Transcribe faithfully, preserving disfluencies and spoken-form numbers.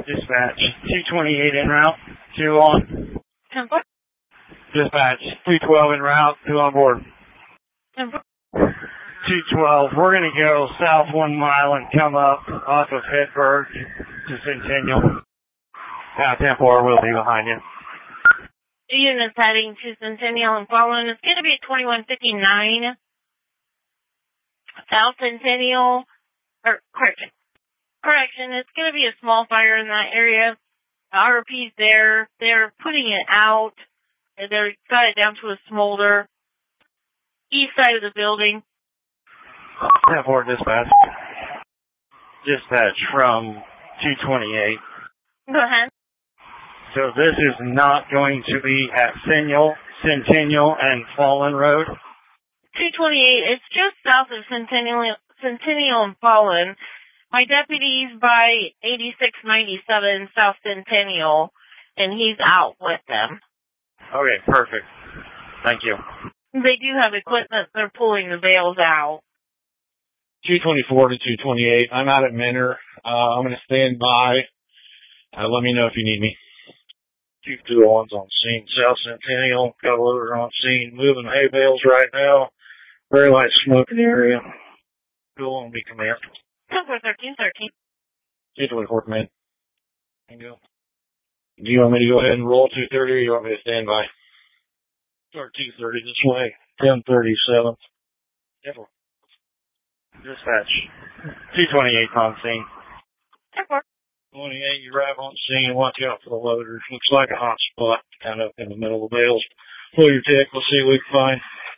Dispatch, two twenty-eight en route, two on. ten four. Dispatch, two twelve en route, two on board. ten four. two twelve, we're going to go south one mile and come up off of Hedberg to Centennial. Yeah, ten four, we'll be behind you. Units heading to Centennial and following. It's going to be twenty-one fifty-nine. South Centennial, or correction, correction, it's going to be a small fire in that area. The R O P's there. They're putting it out. They've got it down to a smolder. East side of the building. ten four, dispatch. Dispatch from two twenty-eight. Go ahead. So this is not going to be at Centennial, Centennial and Fallen Road? two twenty-eight, it's just south of Centennial, Centennial and Fallen. My deputy's by eighty-six ninety-seven South Centennial, and he's out with them. Okay, perfect. Thank you. They do have equipment. They're pulling the bales out. two twenty-four to two twenty-eight. I'm out at Menor. Uh, I'm going to stand by. Uh, let me know if you need me. two two one's on scene. South Centennial, got a loader on scene. Moving hay bales right now. Very light smoke in the area. Go on, be command. ten four thirteen thirteen. two twenty-four, command. Go. Do you want me to go ahead and roll two thirty or you want me to stand by? Start two thirty this way. ten thirty-seven. Dispatch. two twenty-eight on scene. ten four. twenty-eight, you arrive on scene. Watch out for the loaders. Looks like a hot spot kind of in the middle of the bales. Pull your tick. We'll see what we can find.